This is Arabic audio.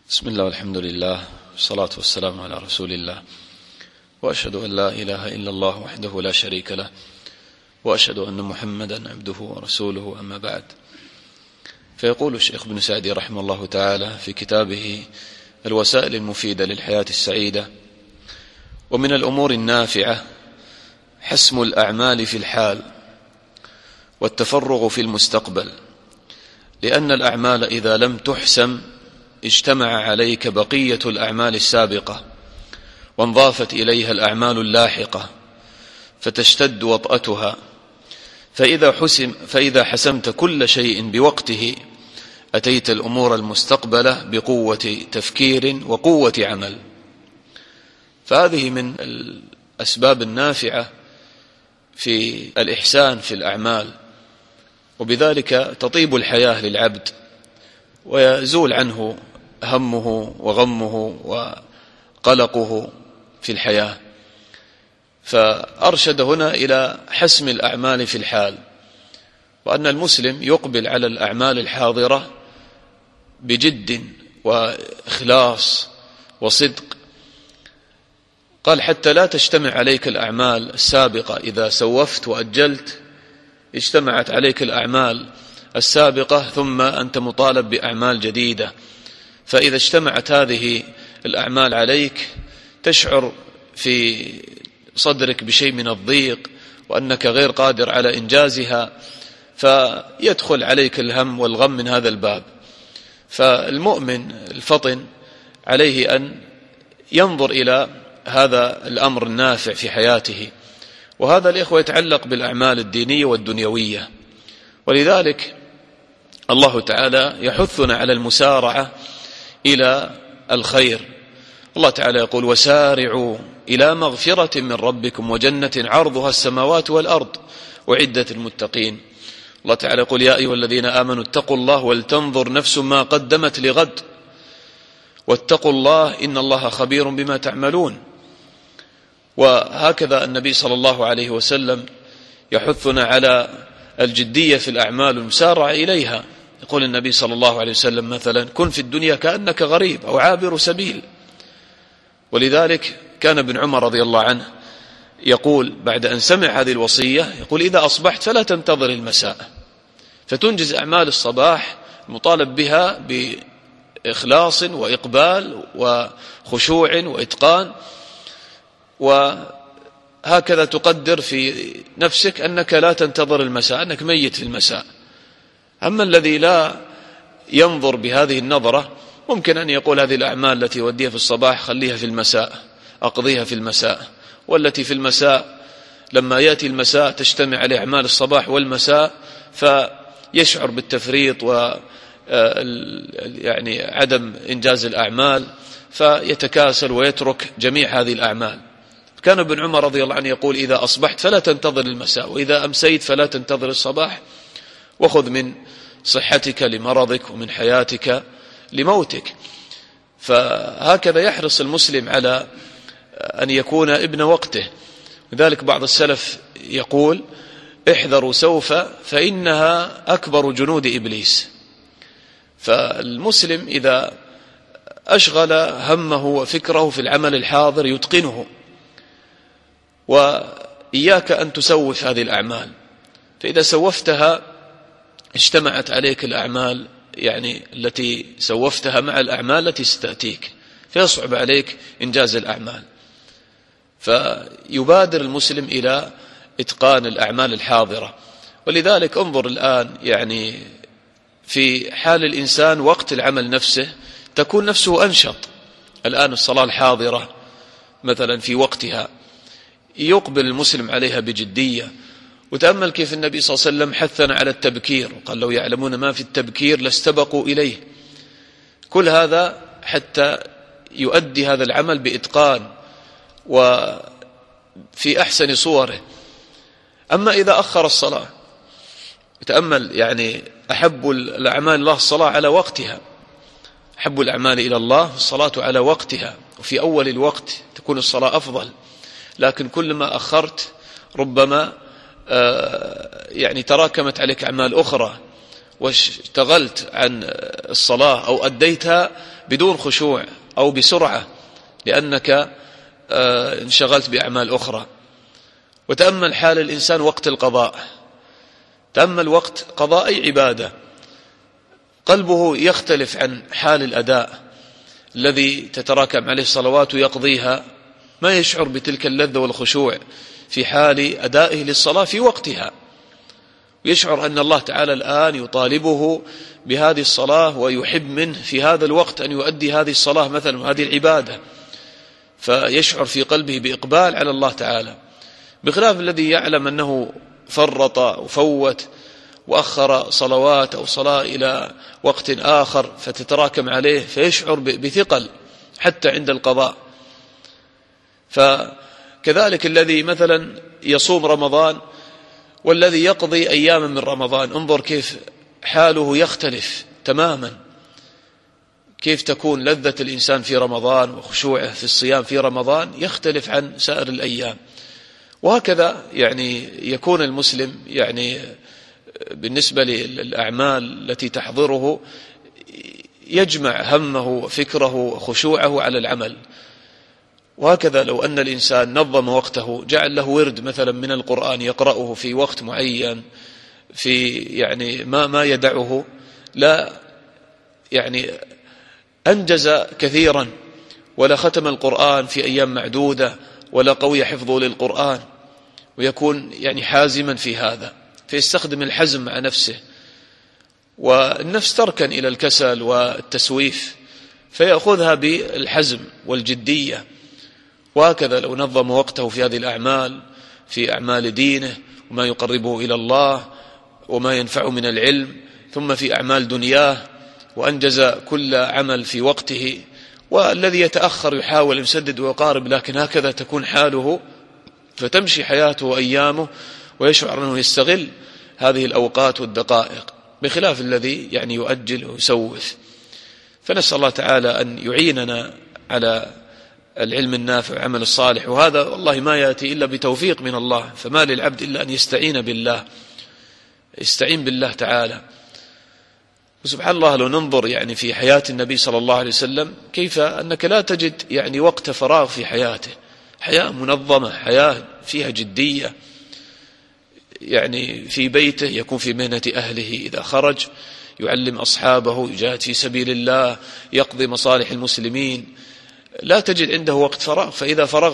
بسم الله والحمد لله والصلاة والسلام على رسول الله، وأشهد أن لا إله إلا الله وحده لا شريك له، وأشهد أن محمدا عبده ورسوله، أما بعد. فيقول الشيخ ابن سعدي رحمه الله تعالى في كتابه الوسائل المفيدة للحياة السعيدة: ومن الأمور النافعة حسم الأعمال في الحال والتفرغ في المستقبل، لأن الأعمال إذا لم تحسم اجتمع عليك بقية الأعمال السابقة وانضافت إليها الأعمال اللاحقة فتشتد وطأتها، فإذا حسمت كل شيء بوقته أتيت الأمور المستقبلة بقوة تفكير وقوة عمل. فهذه من الأسباب النافعة في الإحسان في الأعمال، وبذلك تطيب الحياة للعبد ويزول عنه همه وغمه وقلقه في الحياة. فأرشد هنا إلى حسم الأعمال في الحال، وأن المسلم يقبل على الأعمال الحاضرة بجد وإخلاص وصدق. قال: حتى لا تجتمع عليك الأعمال السابقة، إذا سوفت وأجلت اجتمعت عليك الأعمال السابقة ثم أنت مطالب بأعمال جديدة، فإذا اجتمعت هذه الأعمال عليك تشعر في صدرك بشيء من الضيق وأنك غير قادر على إنجازها، فيدخل عليك الهم والغم من هذا الباب. فالمؤمن الفطن عليه أن ينظر إلى هذا الأمر النافع في حياته، وهذا الإخوة يتعلق بالأعمال الدينية والدنيوية. ولذلك الله تعالى يحثنا على المسارعة إلى الخير. الله تعالى يقول: وسارعوا إلى مغفرة من ربكم وجنة عرضها السماوات والأرض وعدة المتقين. الله تعالى يقول: يا أيها الذين آمنوا اتقوا الله ولتنظر نفس ما قدمت لغد واتقوا الله إن الله خبير بما تعملون. وهكذا النبي صلى الله عليه وسلم يحثنا على الجدية في الأعمال والمسارعة إليها. يقول النبي صلى الله عليه وسلم مثلا: كن في الدنيا كأنك غريب أو عابر سبيل. ولذلك كان ابن عمر رضي الله عنه يقول بعد أن سمع هذه الوصية، يقول: إذا أصبحت فلا تنتظر المساء، فتنجز أعمال الصباح المطالب بها بإخلاص وإقبال وخشوع وإتقان، وهكذا تقدر في نفسك أنك لا تنتظر المساء، أنك ميت في المساء. أما الذي لا ينظر بهذه النظرة ممكن أن يقول: هذه الأعمال التي أوديها في الصباح خليها في المساء، أقضيها في المساء، والتي في المساء لما يأتي المساء تجتمع عليه أعمال الصباح والمساء، فيشعر بالتفريط يعني عدم إنجاز الأعمال، فيتكاسل ويترك جميع هذه الأعمال. كان ابن عمر رضي الله عنه يقول: إذا أصبحت فلا تنتظر المساء، وإذا أمسيت فلا تنتظر الصباح، وخذ من صحتك لمرضك ومن حياتك لموتك. فهكذا يحرص المسلم على أن يكون ابن وقته. لذلك بعض السلف يقول: احذروا سوف فإنها أكبر جنود إبليس. فالمسلم إذا أشغل همه وفكره في العمل الحاضر يتقنه، وإياك أن تسوف هذه الأعمال، فإذا سوفتها اجتمعت عليك الأعمال يعني التي سوفتها مع الأعمال التي ستأتيك، فيصعب عليك إنجاز الأعمال. فيبادر المسلم إلى إتقان الأعمال الحاضرة. ولذلك انظر الآن يعني في حال الإنسان وقت العمل نفسه تكون نفسه أنشط. الآن الصلاة الحاضرة مثلا في وقتها يقبل المسلم عليها بجدية. وتأمل كيف النبي صلى الله عليه وسلم حثنا على التبكير، وقال: لو يعلمون ما في التبكير لاستبقوا إليه. كل هذا حتى يؤدي هذا العمل بإتقان وفي أحسن صوره. أما إذا أخر الصلاة، تأمل يعني أحب الأعمال الله الصلاة على وقتها، أحب الأعمال إلى الله الصلاة على وقتها، وفي أول الوقت تكون الصلاة أفضل. لكن كلما أخرت ربما يعني تراكمت عليك أعمال أخرى واشتغلت عن الصلاة أو أديتها بدون خشوع أو بسرعة لأنك انشغلت بأعمال أخرى. وتأمل حال الإنسان وقت القضاء، تأمل وقت قضاء أي عبادة، قلبه يختلف عن حال الأداء الذي تتراكم عليه الصلوات ويقضيها، ما يشعر بتلك اللذة والخشوع في حال أدائه للصلاة في وقتها، ويشعر أن الله تعالى الآن يطالبه بهذه الصلاة ويحب منه في هذا الوقت أن يؤدي هذه الصلاة مثلا وهذه العبادة، فيشعر في قلبه بإقبال على الله تعالى، بخلاف الذي يعلم أنه فرط وفوت وأخر صلوات أو صلاة إلى وقت آخر فتتراكم عليه فيشعر بثقل حتى عند القضاء. فكذلك الذي مثلا يصوم رمضان والذي يقضي أياما من رمضان، انظر كيف حاله يختلف تماما، كيف تكون لذة الإنسان في رمضان وخشوعه في الصيام في رمضان يختلف عن سائر الأيام. وهكذا يعني يكون المسلم يعني بالنسبة للأعمال التي تحضره يجمع همه وفكره وخشوعه على العمل. وهكذا لو أن الإنسان نظم وقته، جعل له ورد مثلا من القرآن يقرأه في وقت معين، في يعني ما يدعه، لا يعني أنجز كثيرا، ولا ختم القرآن في أيام معدودة، ولا قوي حفظه للقرآن، ويكون يعني حازما في هذا، فيستخدم الحزم مع نفسه، والنفس تركن إلى الكسل والتسويف فيأخذها بالحزم والجدية. وهكذا لو نظم وقته في هذه الأعمال، في أعمال دينه وما يقربه إلى الله وما ينفعه من العلم، ثم في أعمال دنياه، وأنجز كل عمل في وقته، والذي يتأخر يحاول يسدد ويقارب، لكن هكذا تكون حاله، فتمشي حياته وأيامه ويشعر أنه يستغل هذه الأوقات والدقائق، بخلاف الذي يعني يؤجل ويسوف. فنسأل الله تعالى أن يعيننا على العلم النافع والعمل الصالح، وهذا والله ما يأتي إلا بتوفيق من الله، فما للعبد إلا أن يستعين بالله، يستعين بالله تعالى. وسبحان الله لو ننظر يعني في حياة النبي صلى الله عليه وسلم كيف أنك لا تجد يعني وقت فراغ في حياته، حياة منظمة، حياة فيها جدية، يعني في بيته يكون في مهنة أهله، إذا خرج يعلم أصحابه، يجاهد في سبيل الله، يقضي مصالح المسلمين، لا تجد عنده وقت فراغ. فإذا فرغ